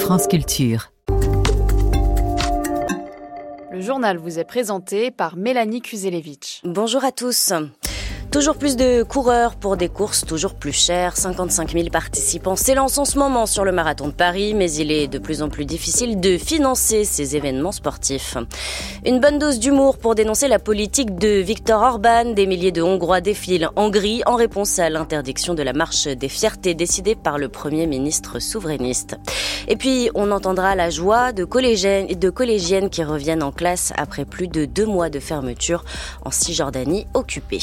France Culture. Le journal vous est présenté par Mélanie Kuzelevich. Bonjour à tous. Toujours plus de coureurs pour des courses toujours plus chères. 55 000 participants s'élancent en ce moment sur le marathon de Paris, mais il est de plus en plus difficile de financer ces événements sportifs. Une bonne dose d'humour pour dénoncer la politique de Viktor Orban. Des milliers de Hongrois défilent en gris en réponse à l'interdiction de la marche des fiertés décidée par le Premier ministre souverainiste. Et puis, on entendra la joie de collégiennes qui reviennent en classe après plus de 2 mois de fermeture en Cisjordanie occupée.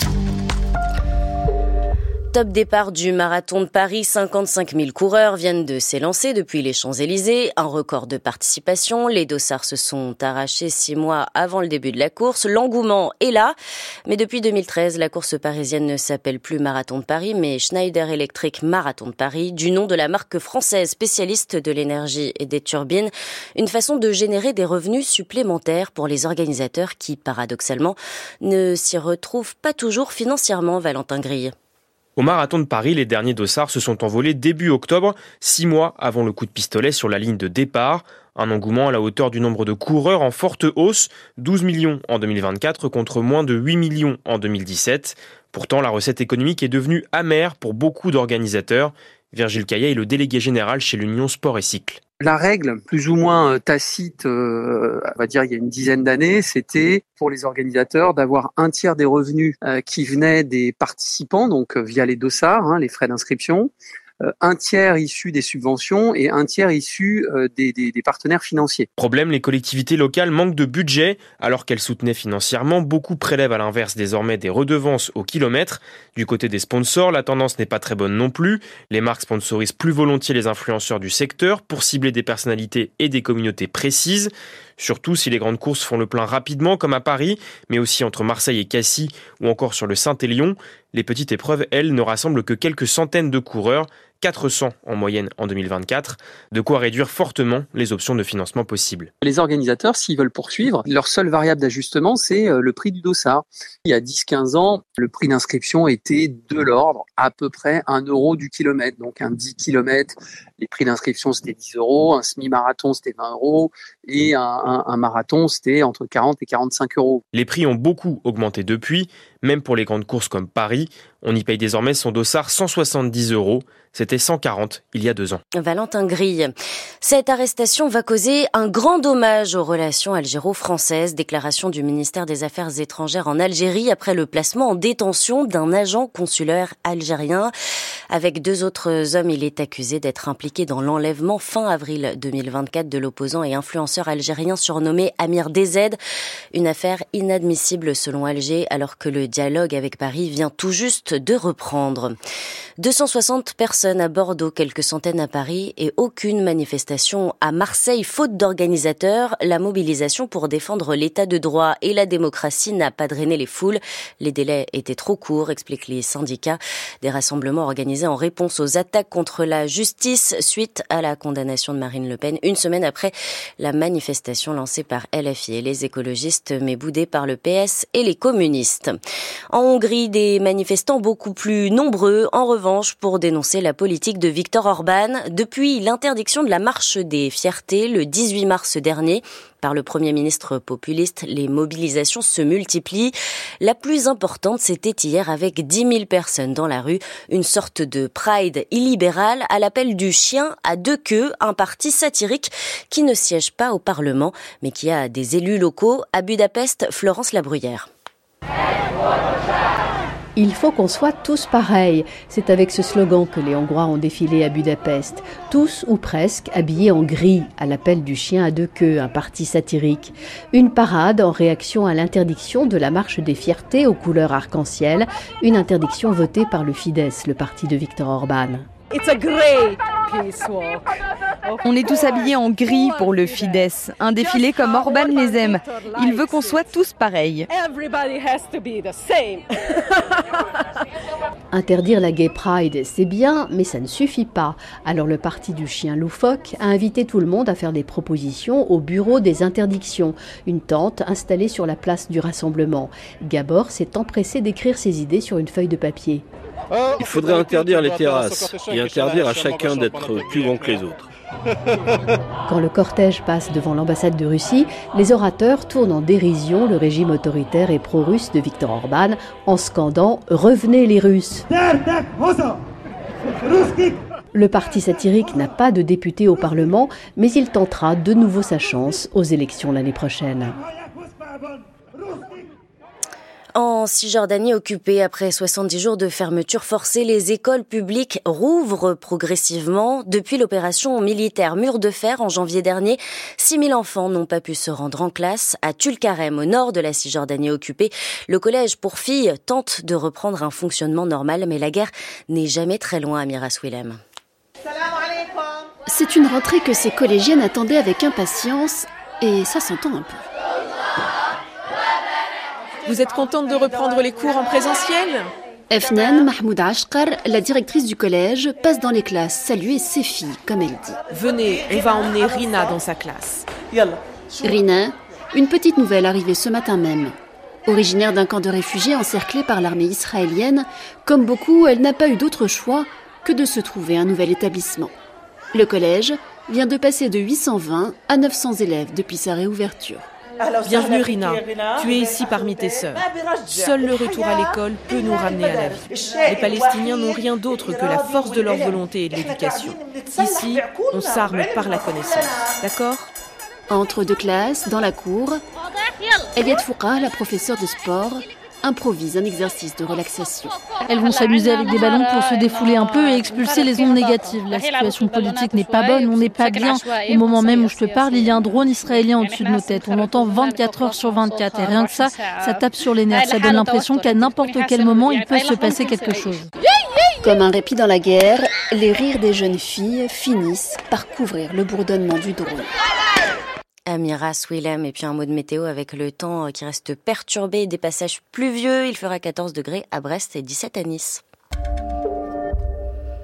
Top départ du marathon de Paris, 55 000 coureurs viennent de s'élancer depuis les Champs-Élysées. Un record de participation. Les dossards se sont arrachés 6 mois avant le début de la course. L'engouement est là. Mais depuis 2013, la course parisienne ne s'appelle plus Marathon de Paris, mais Schneider Electric Marathon de Paris, du nom de la marque française spécialiste de l'énergie et des turbines. Une façon de générer des revenus supplémentaires pour les organisateurs qui, paradoxalement, ne s'y retrouvent pas toujours financièrement, Valentin Grille. Au marathon de Paris, les derniers dossards se sont envolés début octobre, 6 mois avant le coup de pistolet sur la ligne de départ. Un engouement à la hauteur du nombre de coureurs en forte hausse, 12 millions en 2024 contre moins de 8 millions en 2017. Pourtant, la recette économique est devenue amère pour beaucoup d'organisateurs. Virgile Caillet est le délégué général chez l'Union Sport et Cycle. La règle, plus ou moins tacite, on va dire il y a une dizaine d'années, c'était pour les organisateurs d'avoir un tiers des revenus qui venaient des participants, donc via les dossards, les frais d'inscription, un tiers issu des subventions et un tiers issu des partenaires financiers. Problème, les collectivités locales manquent de budget. Alors qu'elles soutenaient financièrement, beaucoup prélèvent à l'inverse désormais des redevances au kilomètre. Du côté des sponsors, la tendance n'est pas très bonne non plus. Les marques sponsorisent plus volontiers les influenceurs du secteur pour cibler des personnalités et des communautés précises. Surtout si les grandes courses font le plein rapidement comme à Paris, mais aussi entre Marseille et Cassis ou encore sur le Saint-Élion. Les petites épreuves, elles, ne rassemblent que quelques centaines de coureurs, 400 en moyenne en 2024, de quoi réduire fortement les options de financement possibles. Les organisateurs, s'ils veulent poursuivre, leur seule variable d'ajustement, c'est le prix du dossard. Il y a 10-15 ans, le prix d'inscription était de l'ordre à peu près 1 euro du kilomètre. Donc un 10 km, les prix d'inscription c'était 10 euros, un semi-marathon c'était 20 euros et un marathon c'était entre 40 et 45 euros. Les prix ont beaucoup augmenté depuis, même pour les grandes courses comme Paris. On y paye désormais son dossard 170 euros. C'était 140 il y a 2 ans. Valentin Grille. Cette arrestation va causer un grand dommage aux relations algéro-françaises. Déclaration du ministère des Affaires étrangères en Algérie après le placement en détention d'un agent consulaire algérien. Avec 2 autres hommes, il est accusé d'être impliqué dans l'enlèvement fin avril 2024 de l'opposant et influenceur algérien surnommé Amir DZ. Une affaire inadmissible selon Alger alors que le dialogue avec Paris vient tout juste de reprendre. 260 personnes à Bordeaux, quelques centaines à Paris et aucune manifestation à Marseille, faute d'organisateurs. La mobilisation pour défendre l'état de droit et la démocratie n'a pas drainé les foules. Les délais étaient trop courts, expliquent les syndicats. Des rassemblements organisés en réponse aux attaques contre la justice suite à la condamnation de Marine Le Pen, une semaine après la manifestation lancée par LFI et les écologistes, mais boudée par le PS et les communistes. En Hongrie, des manifestants beaucoup plus nombreux, en revanche, pour dénoncer la politique de Viktor Orban. Depuis l'interdiction de la marche des fiertés le 18 mars dernier par le Premier ministre populiste, les mobilisations se multiplient. La plus importante, c'était hier avec 10 000 personnes dans la rue, une sorte de pride illibéral à l'appel du chien à 2 queues, un parti satirique qui ne siège pas au Parlement, mais qui a des élus locaux. À Budapest, Florence Labruyère. Il faut qu'on soit tous pareils. C'est avec ce slogan que les Hongrois ont défilé à Budapest. Tous ou presque habillés en gris, à l'appel du chien à 2 queues, un parti satirique. Une parade en réaction à l'interdiction de la marche des fiertés aux couleurs arc-en-ciel, une interdiction votée par le Fidesz, le parti de Viktor Orban. On est tous habillés en gris pour le Fidesz, un défilé comme Orban les aime. Il veut qu'on soit tous pareils. Interdire la Gay Pride, c'est bien, mais ça ne suffit pas. Alors le parti du chien loufoque a invité tout le monde à faire des propositions au bureau des interdictions, une tente installée sur la place du rassemblement. Gabor s'est empressé d'écrire ses idées sur une feuille de papier. Il faudrait interdire les terrasses et interdire à chacun d'être plus grand que les autres. Quand le cortège passe devant l'ambassade de Russie, les orateurs tournent en dérision le régime autoritaire et pro-russe de Viktor Orban en scandant « Revenez les Russes ». Le parti satirique n'a pas de député au Parlement, mais il tentera de nouveau sa chance aux élections l'année prochaine. En Cisjordanie occupée, après 70 jours de fermeture forcée, les écoles publiques rouvrent progressivement. Depuis l'opération militaire Mur de Fer en janvier dernier, 6000 enfants n'ont pas pu se rendre en classe. À Tulkarem, au nord de la Cisjordanie occupée, le collège pour filles tente de reprendre un fonctionnement normal, mais la guerre n'est jamais très loin, Amira Swilem. C'est une rentrée que ces collégiennes attendaient avec impatience, et ça s'entend un peu. Vous êtes contente de reprendre les cours en présentiel ? Efnan Mahmoud Ashkar, la directrice du collège, passe dans les classes saluer ses filles, comme elle dit. Venez, on va emmener Rina dans sa classe. Rina, une petite nouvelle arrivée ce matin même. Originaire d'un camp de réfugiés encerclé par l'armée israélienne, comme beaucoup, elle n'a pas eu d'autre choix que de se trouver un nouvel établissement. Le collège vient de passer de 820 à 900 élèves depuis sa réouverture. Bienvenue Rina, tu es ici parmi tes sœurs. Seul le retour à l'école peut nous ramener à la vie. Les Palestiniens n'ont rien d'autre que la force de leur volonté et de l'éducation. Ici, on s'arme par la connaissance, d'accord ? Entre deux classes, dans la cour, Eliette Fouqa, la professeure de sport, improvise un exercice de relaxation. Elles vont s'amuser avec des ballons pour se défouler un peu et expulser les ondes négatives. La situation politique n'est pas bonne, on n'est pas bien. Au moment même où je te parle, il y a un drone israélien au-dessus de nos têtes. On l'entend 24 heures sur 24 et rien que ça tape sur les nerfs. Ça donne l'impression qu'à n'importe quel moment, il peut se passer quelque chose. Comme un répit dans la guerre, les rires des jeunes filles finissent par couvrir le bourdonnement du drone. Amira Swilem, et puis un mot de météo avec le temps qui reste perturbé, des passages pluvieux. Il fera 14 degrés à Brest et 17 à Nice.